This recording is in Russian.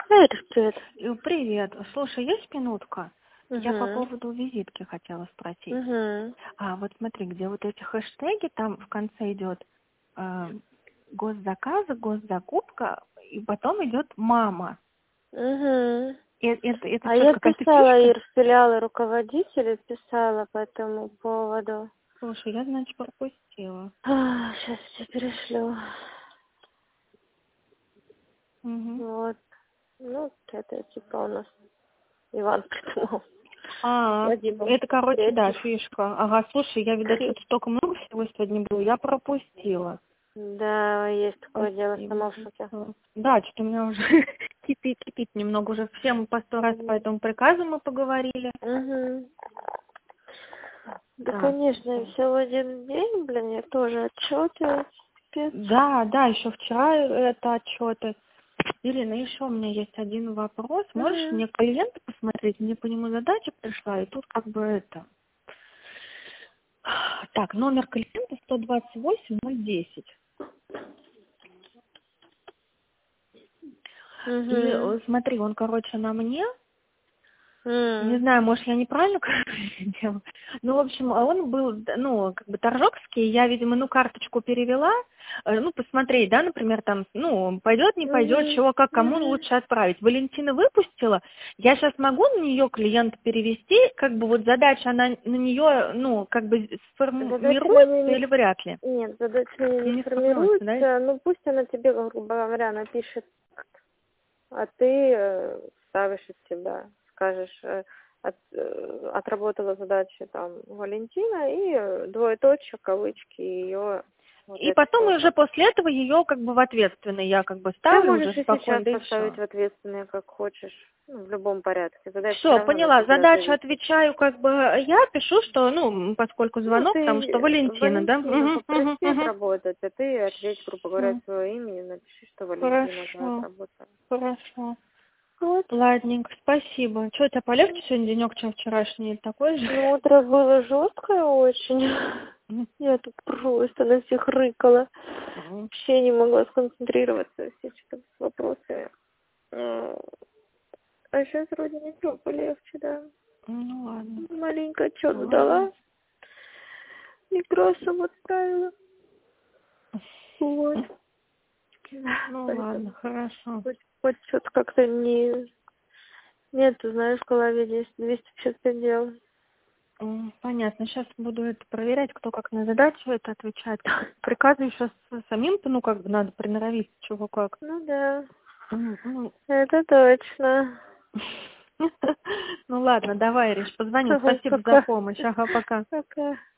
Привет, привет. Привет. Слушай, есть минутка? Я по Угу. поводу визитки хотела спросить. Угу. Вот смотри, где вот эти хэштеги, там в конце идет госзаказы, госзакупка, и потом идет мама. Угу. Это А что, я какая-то писала фишка? и в филиалы руководителей, писала по этому поводу. Слушай, я, значит, пропустила. Сейчас я перешлю. Угу. Вот. Ну, это типа у нас Иван придумал. Это, короче, да, Третий. фишка. Ага, слушай, я, видать, тут столько много всего сегодня было, я пропустила. Да, есть такое дело, Спасибо. сама в шоке. Да, что-то у меня уже кипит немного. Уже всем по 100 раз по этому приказу мы поговорили. Угу. Да, Так. конечно, все в один день, блин, я тоже отчеты. Да, еще вчера это отчеты. Ирина, еще у меня есть один вопрос. Можешь мне клиента посмотреть? Мне по нему задача пришла, и тут как бы это... Так, номер клиента 128-010. И смотри, он, короче, на мне. Не знаю, может, я неправильно делала. Ну, в общем, он был, ну, как бы торжокский. Я, видимо, карточку перевела. Посмотреть, да, например, там, пойдет, не пойдет, чего, как, кому лучше отправить. Валентина выпустила. Я сейчас могу на нее клиента перевести, как бы вот задача, она на нее, как бы сформируется или вряд ли? Нет, задача не сформируется, да? формируется. Ну, пусть она тебе, грубо говоря, напишет, а ты ставишь от себя, скажешь, отработала задачи там Валентина и двоеточие, кавычки, ее... И потом уже после этого ее как бы в ответственный я как бы ставлю уже Ты можешь и спокойно, сейчас да и поставить все. в ответственные, как хочешь, в любом порядке. Задача всё Все, равно на поняла. тебя Задачу зависит. отвечаю, как бы я пишу, что, поскольку звонок, потому что Ты Валентина, да? Валентину попроси отработать, а ты ответь, грубо говоря, свое имя и напиши, что Валентина отработала. Хорошо. Вот. Ладненько, спасибо. Что, у тебя полегче сегодня денек, чем вчерашний, или такой же? Ну, утро было жесткое очень. Я тут просто на всех рыкала. Вообще не могла сконцентрироваться, все что-то с вопросами. А сейчас вроде ничего, полегче, да. Ну, ладно. Маленько отчет дала. Некрасово отправила. Вот. Ну, ладно, хорошо. Хоть что-то как-то нет, ты знаешь, в голове есть 255 дел. Понятно. Сейчас буду это проверять, кто как на задачу это отвечает. Приказы сейчас самим-то, как бы надо приноровиться, чего как. Ну да, Ну, это точно. ну ладно, давай, Ириш, позвоню. Ага, Спасибо за пока. помощь. Ага, пока. Пока.